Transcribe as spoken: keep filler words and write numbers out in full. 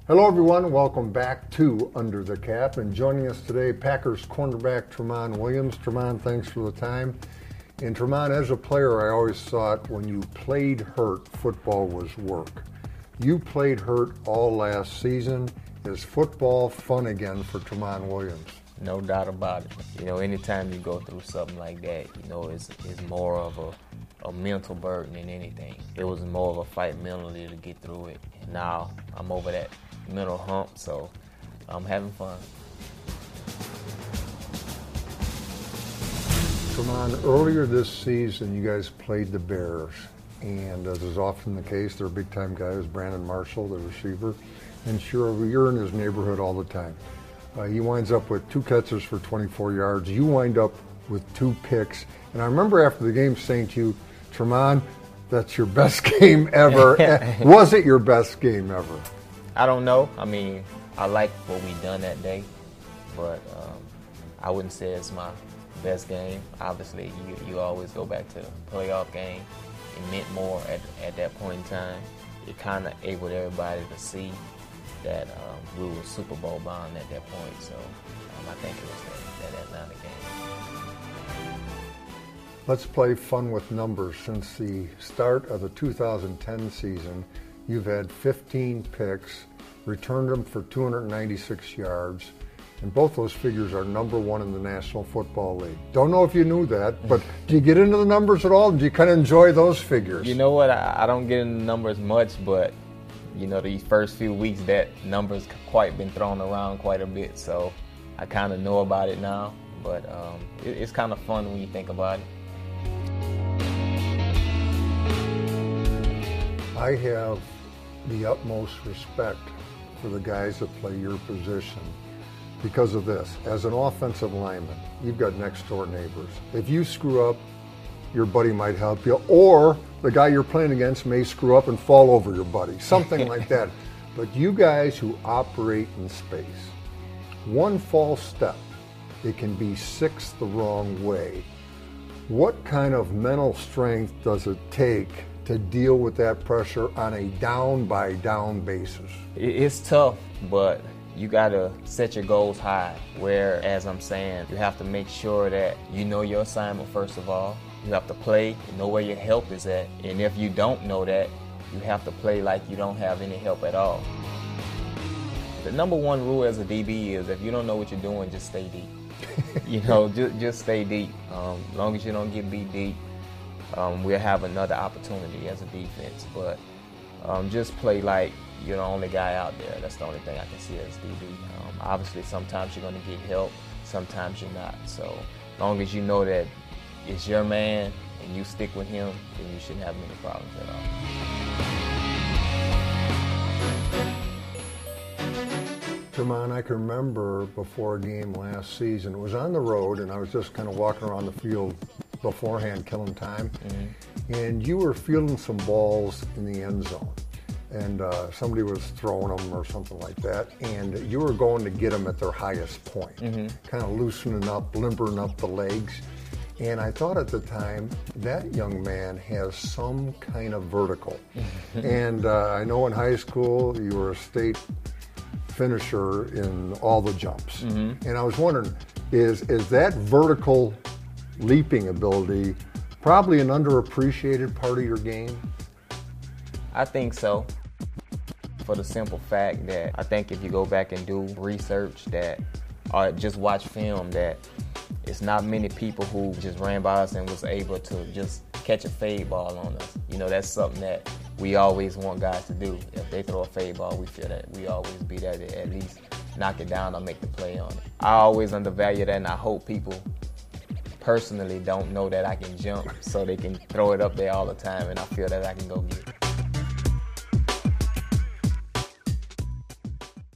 Hello, everyone. Welcome back to Under the Cap. And joining us today, Packers cornerback Tramon Williams. Tramon, thanks for the time. And Tramon, as a player, I always thought when you played hurt, football was work. You played hurt all last season. Is football fun again for Tramon Williams? No doubt about it. You know, anytime you go through something like that, you know, it's, it's more of a, a mental burden than anything. It was more of a fight mentally to get through it. And now I'm over that mental hump, so I'm having fun. Tramon, earlier this season, you guys played the Bears, and as is often the case, their big-time guy is Brandon Marshall, the receiver, and sure, you're in his neighborhood all the time. Uh, he winds up with two catches for twenty-four yards. You wind up with two picks, and I remember after the game saying to you, Tramon, that's your best game ever. Was it your best game ever? I don't know. I mean, I like what we done that day, but um, I wouldn't say it's my best game. Obviously, you, you always go back to the playoff game. It meant more at, at that point in time. It kind of enabled everybody to see that um, we were Super Bowl bound at that point. So um, I think it was that, that Atlanta game. Let's play fun with numbers. Since the start of the two thousand ten season, you've had fifteen picks, returned them for two hundred ninety-six yards, and both those figures are number one in the National Football League. Don't know if you knew that, but do you get into the numbers at all? Do you kind of enjoy those figures? You know what? I, I don't get into numbers much, but you know, these first few weeks, that number's quite been thrown around quite a bit, so I kind of know about it now, but um, it, it's kind of fun when you think about it. I have the utmost respect for the guys that play your position because of this. As an offensive lineman, you've got next door neighbors. If you screw up, your buddy might help you, or the guy you're playing against may screw up and fall over your buddy, something like that. But you guys who operate in space, one false step, it can be six the wrong way. What kind of mental strength does it take to deal with that pressure on a down-by-down basis? It's tough, but you got to set your goals high, where, as I'm saying, you have to make sure that you know your assignment first of all. You have to play and know where your help is at. And if you don't know that, you have to play like you don't have any help at all. The number one rule as a D B is if you don't know what you're doing, just stay deep. you know, just, just stay deep. Um, as long as you don't get beat deep, um, we'll have another opportunity as a defense. But um, just play like you're the only guy out there. That's the only thing I can see as D B. Um, obviously, sometimes you're going to get help, sometimes you're not. So as long as you know that it's your man and you stick with him, then you shouldn't have many problems at all. Tramon, I can remember before a game last season, it was on the road and I was just kind of walking around the field beforehand, killing time, mm-hmm. and you were fielding some balls in the end zone. And uh, somebody was throwing them or something like that, and you were going to get them at their highest point, mm-hmm. kind of loosening up, limbering up the legs. And I thought at the time, that young man has some kind of vertical. and uh, I know in high school you were a state finisher in all the jumps. Mm-hmm. And I was wondering, is, is that vertical leaping ability probably an underappreciated part of your game? I think so. For the simple fact that I think if you go back and do research that, or just watch film, that it's not many people who just ran by us and was able to just catch a fade ball on us. You know, that's something that we always want guys to do. If they throw a fade ball, we feel that we always be there to at least knock it down or make the play on it. I always undervalue that, and I hope people personally don't know that I can jump so they can throw it up there all the time, and I feel that I can go get it.